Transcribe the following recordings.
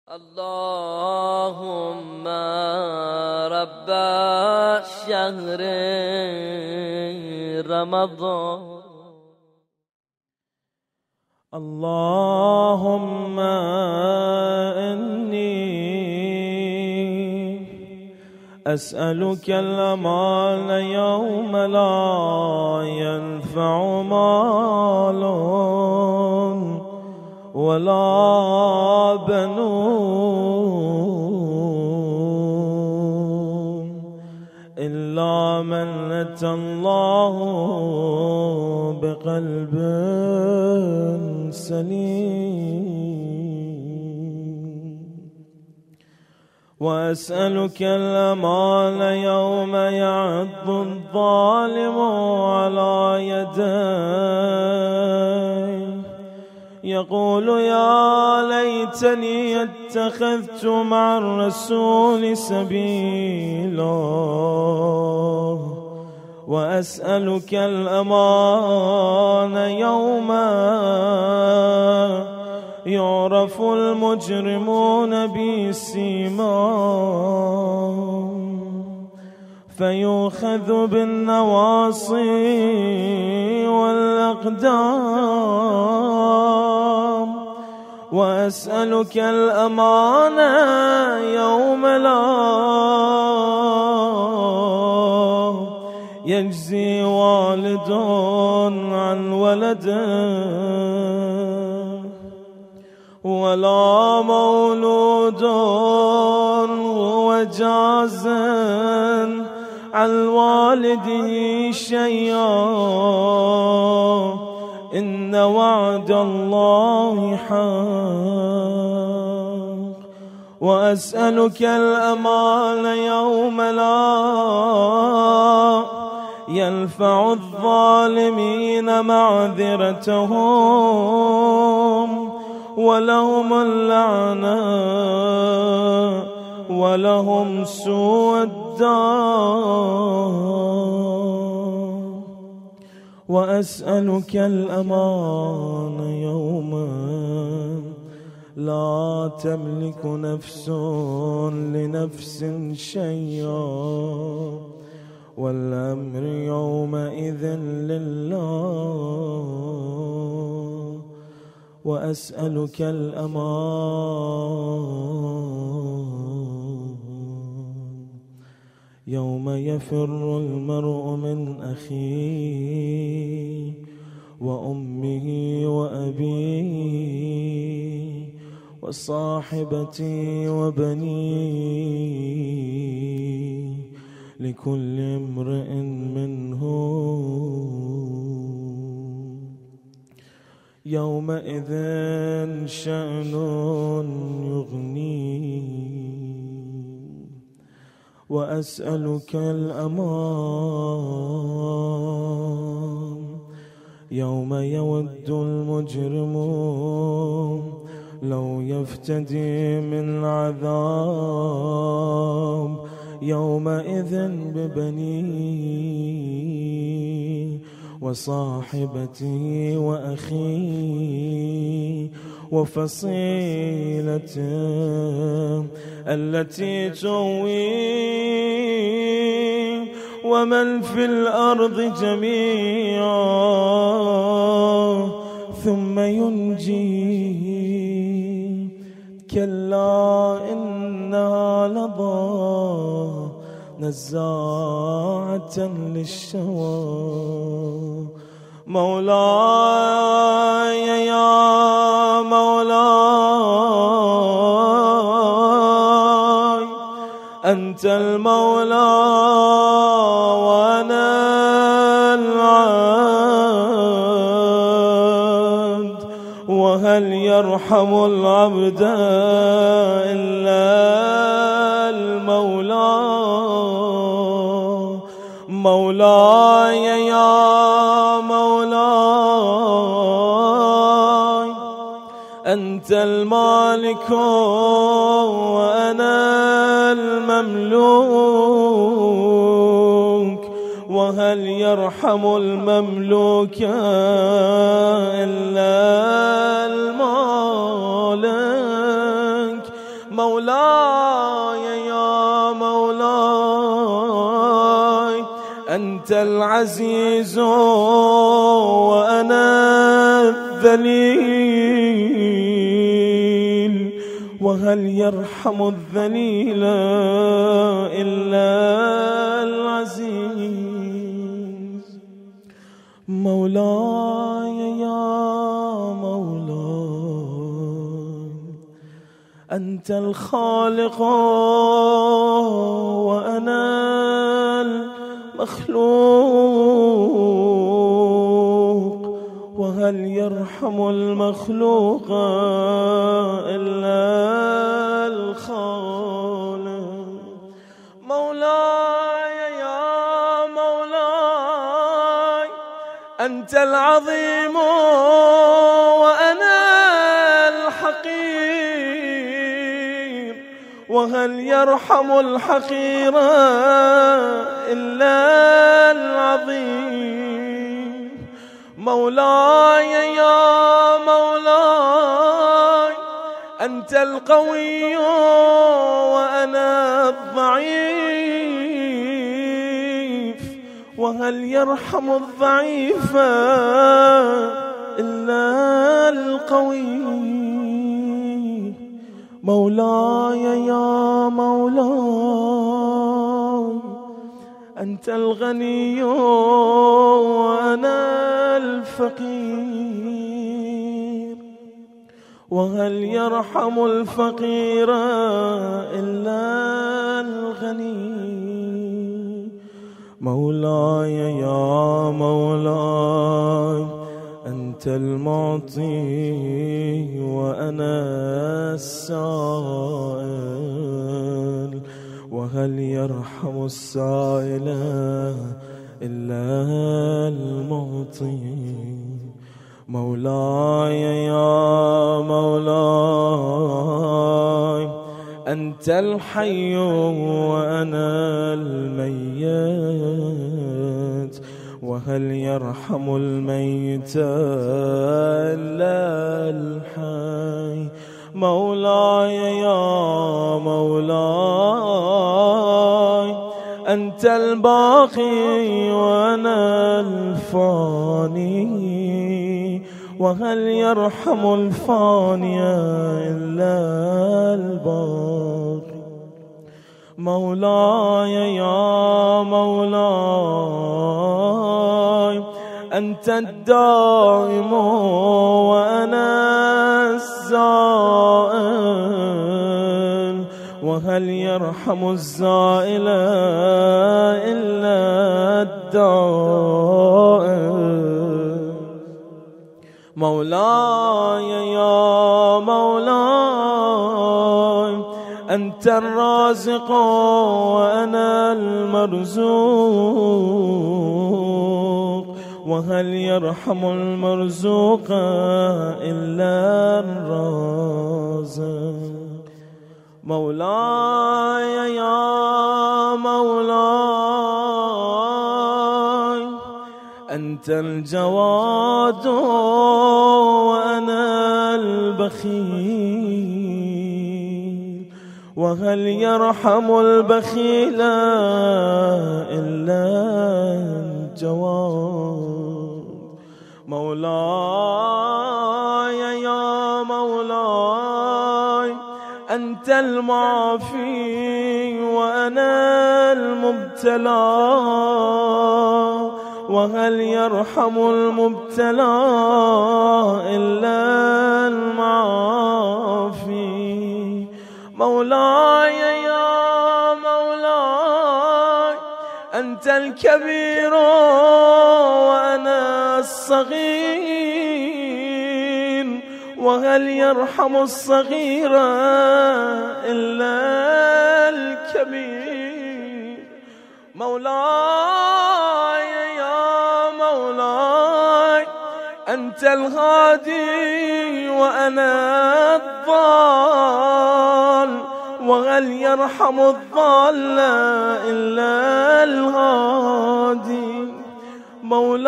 اللهم رب شهر رمضان اللهم إني أسألك الأمان يوم لا ينفع مال ولا بنون إلا من أتى الله بقلب سليم. وأسألك الأمان يوم يعض الظالم على يديه يقول يا ليتني اتخذت مع الرسول سبيلا. وأسألك الأمان يوم يعرف المجرمون بسيماهم فيؤخذ بالنواصي والأقدام. وأسألك الأمان يوم لا يجزي والد عن ولده ولا مولود هو جاز عن والده شيئا إن وعد الله حق. وأسألك الأمان يوم لا ينفع الظالمين معذرتهم ولهم اللعنة ولهم سوء الدار. وأسألك الأمان يوما لا تملك نفس لنفس شيئا والأمر يومئذ لله. وأسألك الأمان يوم يفر المرء من أخيه وأمه وأبيه وصاحبته وبنيه لكل امرئ منهم يومئذ شأن يغنيه. وأسألك الأمان يوم يود المجرم لو يفتدي من عذاب يومئذ ببنيه وصاحبته وأخيه وفصيلته التي تؤويه ومن في الأرض جميعا ثم ينجيه. كلا إنها لظى نزاعة للشوى. مولاي يا مولاي أنت المولى وأنا العبد وهل يرحم العبد إلا المولى. مولاي يا مولاي أنت المالك وأنا المملوك وهل يرحم المملوك إلا المالك. مولاي يا مولاي أنت العزيز وأنا الذليل وهل يرحم الذليل إلا العزيز مولاي يا مولاي أنت الخالق وأنا المخلوق وهل يرحم المخلوق إلا الخالق مولاي يا مولاي أنت العظيم وأنا الحقير وهل يرحم الحقير إلا العظيم مولاي يا مولاي أنت القوي وأنا الضعيف وهل يرحم الضعيف إلا القوي مولاي يا مولاي أنت الغني وأنا الفقير وهل يرحم الفقير إلا الغني مولاي يا مولاي أنت المعطي وأنا السائل وهل يرحم السائل إلا المعطي مولاي يا مولاي أنت الحي وأنا الميت وهل يرحم الميت إلا الحي مولاي يا مولاي أنت الباقي وأنا الفاني وهل يرحم الفاني إلا الباقي مولاي يا مولاي أنت الدائم وأنا الزائل وهل يرحم الزائل إلا الدائم مولاي يا مولاي أنت الرازق وأنا المرزوق وهل يرحم المرزوق إلا الرازق مولاي يا مولاي أنت الجواد وأنا البخيل وهل يرحم البخيل إلا الجواد مولاي يا مولاي أنت المعافي وأنا المبتلى وهل يرحم المبتلى إلا المعافي مولاي يا مولاي أنت الكبير وأنا الصغير وهل يرحم الصغير إلا الكبير مولاي يا مولاي أنت الهادي وأنا الضال وهل يرحم الضال إلا الهادي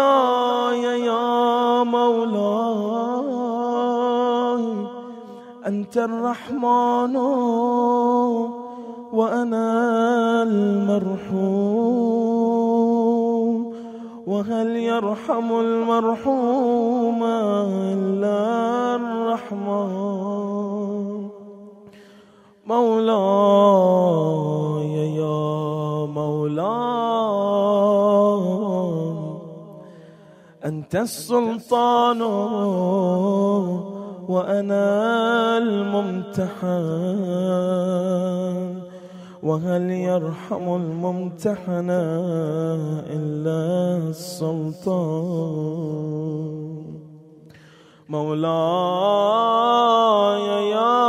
مولاي يا مولاي أنت الرحمن وأنا المرحوم، وهل يرحم المرحوم إلا الرحمن. مولاي يا مولاي أنت السلطان وأنا الممتحن، وهل يرحم الممتحن إلا السلطان. مولاي يا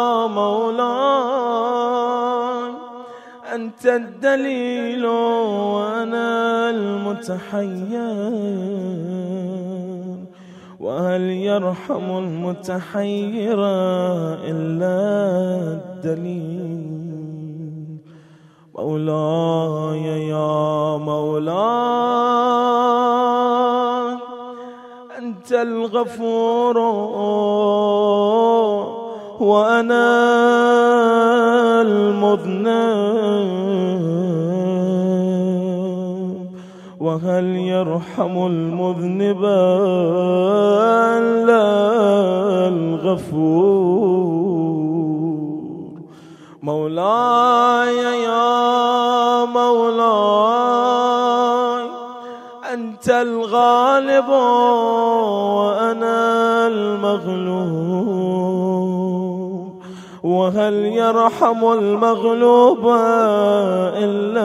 مولاي أنت الدليل وأنا المتحير، وهل يرحم المتحير إلا الدليل. مولاي يا مولاي أنت الغفور وأنا المذنب، وهل يرحم المذنب إلا الغفور. مولاي يا مولاي أنت الغالب وأنا المغلوب، وهل يرحم المغلوب إلا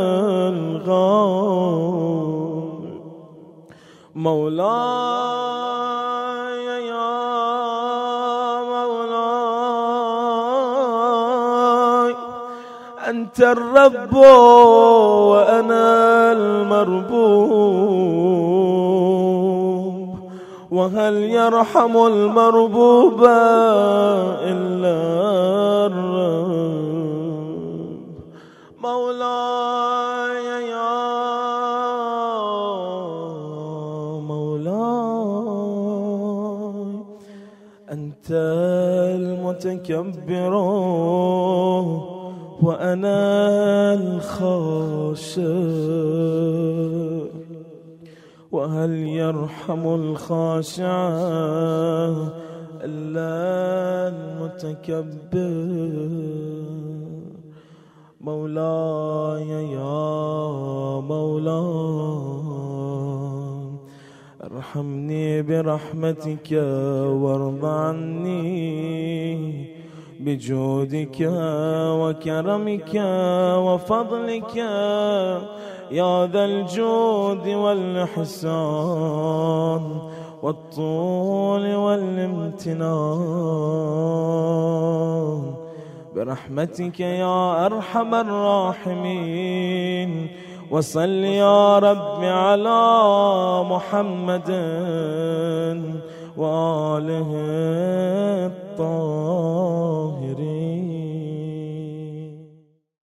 الغالب. مولاي يا مولاي أنت الرب وأنا المربوب، وهل يرحم المربوب إلا الرب. مولاي يا مولاي أنت المتكبر وأنا الخاشع، وهل يرحم الخاشع إلا المتكبر. مولاي يا مولاي ارحمني برحمتك وارض عني بجودك وكرمك وفضلك يا ذا الجود والإحسان والطول والامتنان. برحمتك يا أرحم الراحمين، وصل يا رب على محمد وآله الطاهرين.